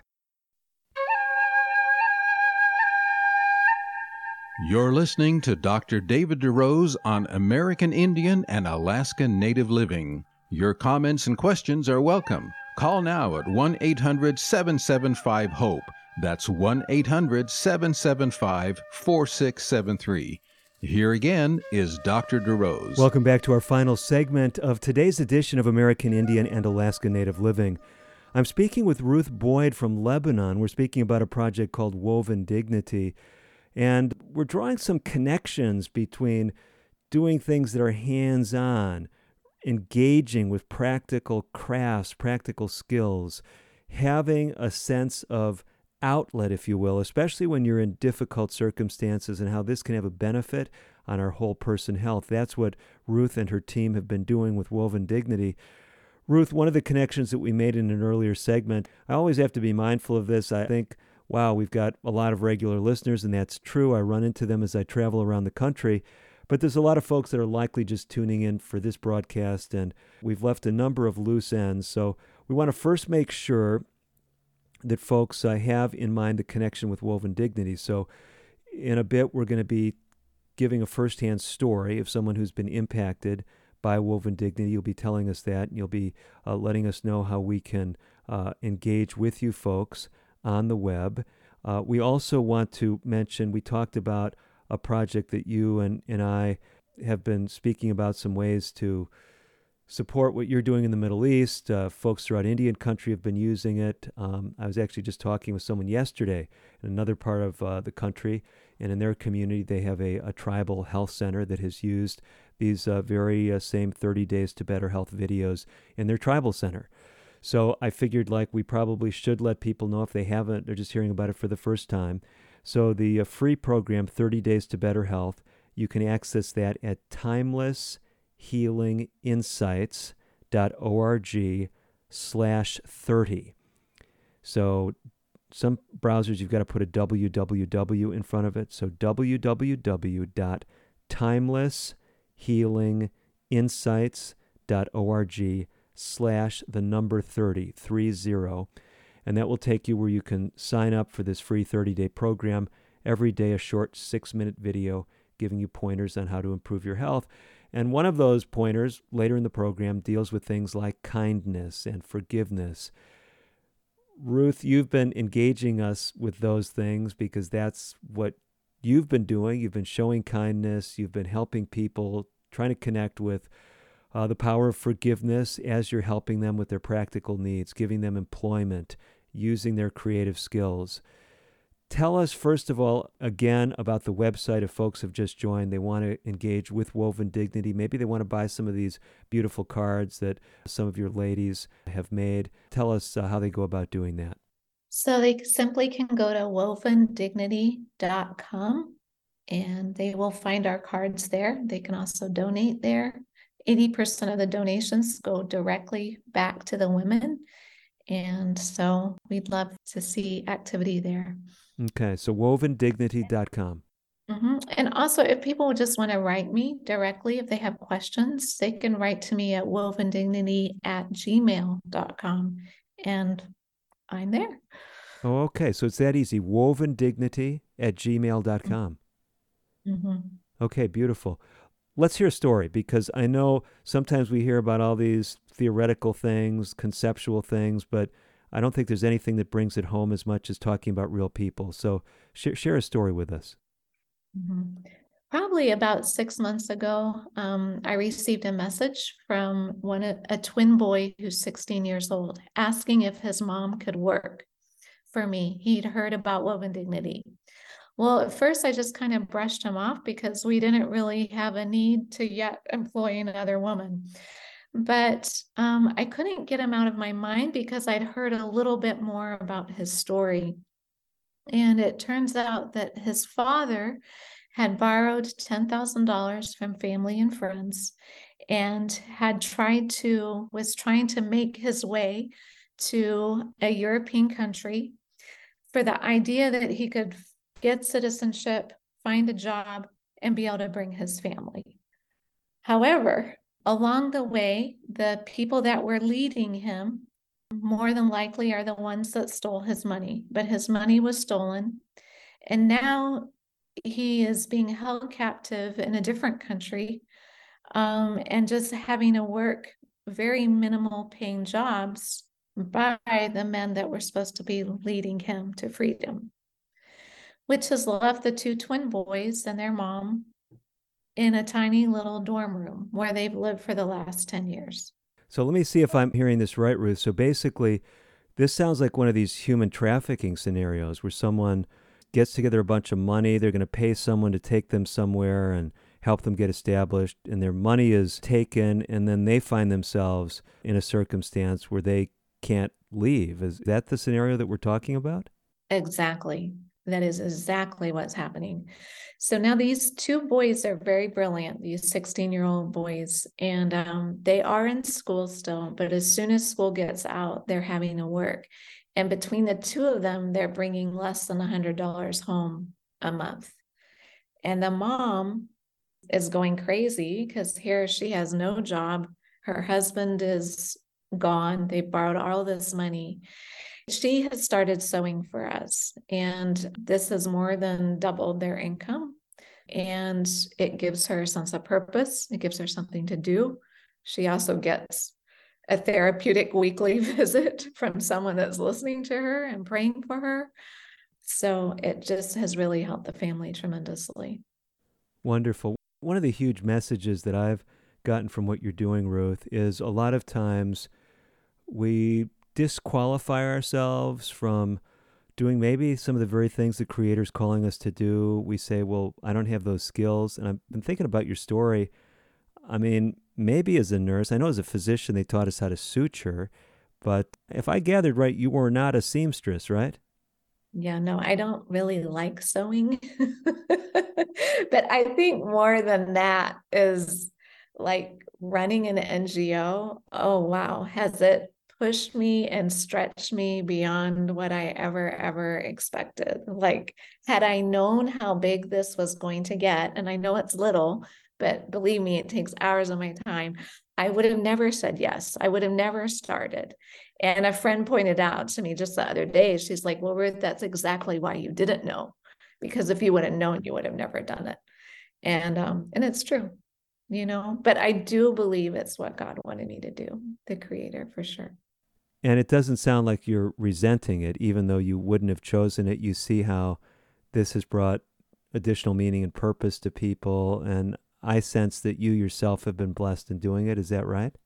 You're listening to Dr. David DeRose on American Indian and Alaska Native Living. Your comments and questions are welcome. Call now at 1-800-775-HOPE. That's 1-800-775-4673. Here again is Dr. DeRose. Welcome back to our final segment of today's edition of American Indian and Alaska Native Living. I'm speaking with Ruth Boyd from Lebanon. We're speaking about a project called Woven Dignity. And we're drawing some connections between doing things that are hands-on, engaging with practical crafts, practical skills, having a sense of outlet, if you will, especially when you're in difficult circumstances, and how this can have a benefit on our whole person health. That's what Ruth and her team have been doing with Woven Dignity. Ruth, one of the connections that we made in an earlier segment, I always have to be mindful of this. I think, wow, we've got a lot of regular listeners, and that's true. I run into them as I travel around the country. But there's a lot of folks that are likely just tuning in for this broadcast, and we've left a number of loose ends. So we want to first make sure that folks have in mind the connection with Woven Dignity. So in a bit, we're going to be giving a firsthand story of someone who's been impacted by Woven Dignity. You'll be telling us that, and you'll be letting us know how we can engage with you folks on the web. We also want to mention, we talked about a project that you and I have been speaking about, some ways to support what you're doing in the Middle East. Folks throughout Indian country have been using it. I was actually just talking with someone yesterday in another part of the country, and in their community they have a tribal health center that has used these very same 30 Days to Better Health videos in their tribal center. So I figured we probably should let people know if they haven't, they're just hearing about it for the first time. So the free program, 30 Days to Better Health, you can access that at timelesshealinginsights.org/30. So some browsers, you've got to put a www in front of it. So www.timelesshealinginsights.org/30, and that will take you where you can sign up for this free 30-day program. Every day a short 6-minute video giving you pointers on how to improve your health. And one of those pointers later in the program deals with things like kindness and forgiveness. Ruth, you've been engaging us with those things because that's what you've been doing. You've been showing kindness. You've been helping people, trying to connect with the power of forgiveness as you're helping them with their practical needs, giving them employment, using their creative skills. Tell us, first of all, again, about the website. If folks have just joined, they want to engage with Woven Dignity. Maybe they want to buy some of these beautiful cards that some of your ladies have made. Tell us how they go about doing that. So they simply can go to wovendignity.com and they will find our cards there. They can also donate there. 80% of the donations go directly back to the women. And so we'd love to see activity there. Okay, so wovendignity.com. Mm-hmm. And also, if people just want to write me directly, if they have questions, they can write to me at wovendignity@gmail.com, and I'm there. Oh, okay, so it's that easy, wovendignity@gmail.com. Mm-hmm. Okay, beautiful. Let's hear a story, because I know sometimes we hear about all these theoretical things, conceptual things, but I don't think there's anything that brings it home as much as talking about real people. So share a story with us. Mm-hmm. Probably about 6 months ago, I received a message from a twin boy who's 16 years old, asking if his mom could work for me. He'd heard about Woven Dignity. Well, at first I just kind of brushed him off because we didn't really have a need to yet employ another woman. But I couldn't get him out of my mind because I'd heard a little bit more about his story. And it turns out that his father had borrowed $10,000 from family and friends and was trying to make his way to a European country for the idea that he could get citizenship, find a job, and be able to bring his family. However, along the way, the people that were leading him more than likely are the ones that stole his money, but his money was stolen. And now he is being held captive in a different country and just having to work very minimal paying jobs by the men that were supposed to be leading him to freedom, which has left the two twin boys and their mom in a tiny little dorm room where they've lived for the last 10 years. So let me see if I'm hearing this right, Ruth. So basically, this sounds like one of these human trafficking scenarios where someone gets together a bunch of money, they're going to pay someone to take them somewhere and help them get established, and their money is taken, and then they find themselves in a circumstance where they can't leave. Is that the scenario that we're talking about? Exactly. That is exactly what's happening. So now these two boys are very brilliant, these 16-year-old boys, and they are in school still, but as soon as school gets out, they're having to work. And between the two of them, they're bringing less than $100 home a month. And the mom is going crazy because here she has no job. Her husband is gone. They borrowed all this money. She has started sewing for us, and this has more than doubled their income. And it gives her a sense of purpose. It gives her something to do. She also gets a therapeutic weekly visit from someone that's listening to her and praying for her. So it just has really helped the family tremendously. Wonderful. One of the huge messages that I've gotten from what you're doing, Ruth, is a lot of times we disqualify ourselves from doing maybe some of the very things the Creator's calling us to do. We say, well, I don't have those skills. And I've been thinking about your story. I mean, maybe as a nurse, I know as a physician they taught us how to suture, but if I gathered right, you were not a seamstress, right? Yeah, no, I don't really like sewing. But I think more than that is like running an NGO. Oh, wow. Has it pushed me and stretched me beyond what I ever expected? Like, had I known how big this was going to get, and I know it's little, but believe me, it takes hours of my time, I would have never said yes. I would have never started. And a friend pointed out to me just the other day, she's like, well, Ruth, that's exactly why you didn't know. Because if you would have known, you would have never done it. And it's true, but I do believe it's what God wanted me to do, the Creator, for sure. And it doesn't sound like you're resenting it, even though you wouldn't have chosen it. You see how this has brought additional meaning and purpose to people. And I sense that you yourself have been blessed in doing it. Is that right?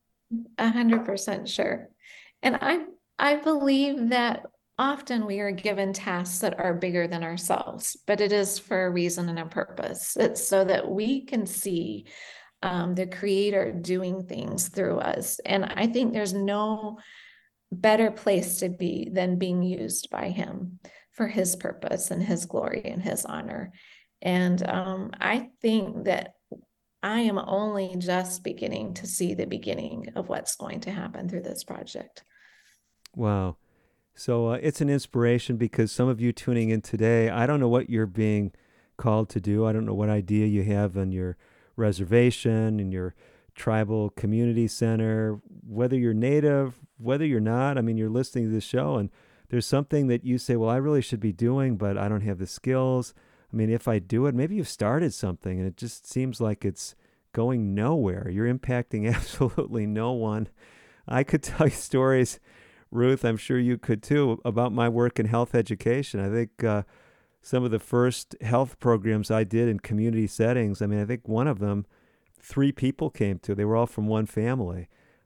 100% sure. And I believe that often we are given tasks that are bigger than ourselves, but it is for a reason and a purpose. It's so that we can see the Creator doing things through us. And I think there's no better place to be than being used by Him for His purpose and His glory and His honor. And I think that I am only just beginning to see the beginning of what's going to happen through this project. Wow. So it's an inspiration, because some of you tuning in today, I don't know what you're being called to do. I don't know what idea you have on your reservation, in your tribal community center, whether you're native, whether you're not. I mean, you're listening to this show and there's something that you say, well, I really should be doing, but I don't have the skills. I mean, if I do it, maybe you've started something and it just seems like it's going nowhere. You're impacting absolutely no one. I could tell you stories, Ruth, I'm sure you could too, about my work in health education. I think some of the first health programs I did in community settings, I mean, I think one of them, 3 people came to. They were all from one family.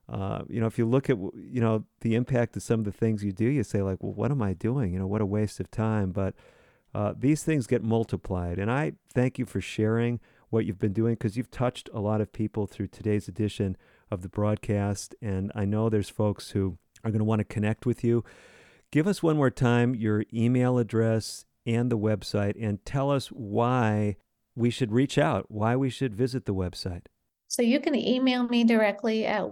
If you look at, the impact of some of the things you do, you say like, well, what am I doing? What a waste of time. But these things get multiplied. And I thank you for sharing what you've been doing, because you've touched a lot of people through today's edition of the broadcast. And I know there's folks who are going to want to connect with you. Give us one more time your email address and the website, and tell us why we should reach out, why we should visit the website. So you can email me directly at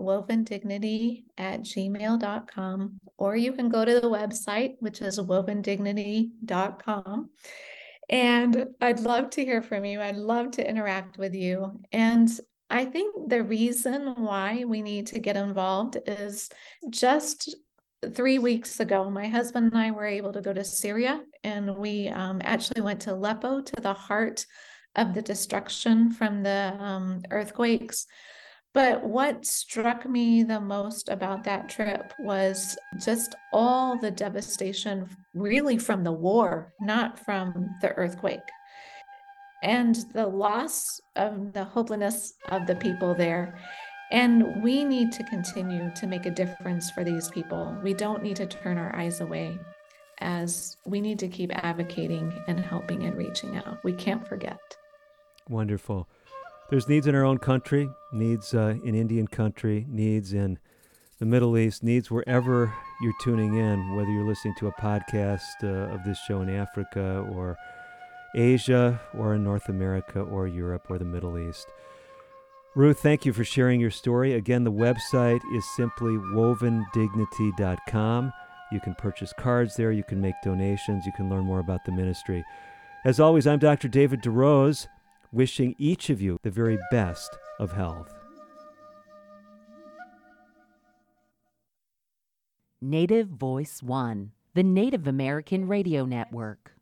wovendignity@gmail.com, or you can go to the website, which is wovendignity.com. And I'd love to hear from you. I'd love to interact with you. And I think the reason why we need to get involved is just 3 weeks ago, my husband and I were able to go to Syria, and we actually went to Aleppo, to the heart of the destruction from the earthquakes. But what struck me the most about that trip was just all the devastation, really from the war, not from the earthquake, and the loss of the hopelessness of the people there. And we need to continue to make a difference for these people. We don't need to turn our eyes away, as we need to keep advocating and helping and reaching out. We can't forget. Wonderful. There's needs in our own country, needs in Indian country, needs in the Middle East, needs wherever you're tuning in, whether you're listening to a podcast of this show in Africa or Asia or in North America or Europe or the Middle East. Ruth, thank you for sharing your story. Again, the website is simply wovendignity.com. You can purchase cards there. You can make donations. You can learn more about the ministry. As always, I'm Dr. David DeRose, wishing each of you the very best of health. Native Voice One, the Native American Radio Network.